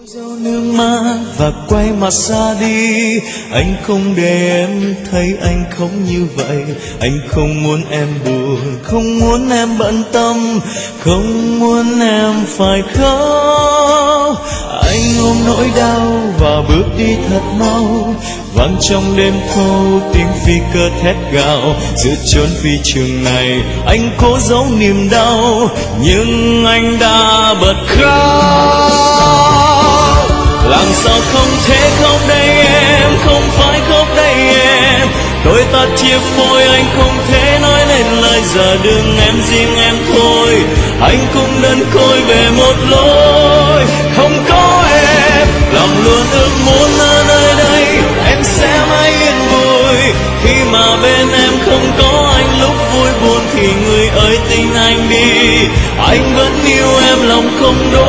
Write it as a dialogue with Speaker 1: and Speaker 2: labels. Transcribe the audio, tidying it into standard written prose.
Speaker 1: Dâu nước mắt và quay mặt ra đi. Anh không để em thấy anh khóc như vậy. Anh không muốn em buồn, không muốn em bận tâm, không muốn em phải khóc. Anh ôm nỗi đau và bước đi thật mau. Vang trong đêm thâu tiếng phi cơ thét gào. Giữa chốn phi trường này anh cố giấu niềm đau, nhưng anh đã bật khóc. Làm sao không thể khóc đây em, không phải khóc đây em. Đôi ta chia phôi anh không thể nói lên lời, giờ đừng em riêng em thôi. Anh cũng đơn côi về một lối, không có em. Lòng luôn ước muốn ở nơi đây em sẽ mãi yên vui. Khi mà bên em không có anh, lúc vui buồn thì người ơi tin anh đi. Anh vẫn yêu em lòng không đổi.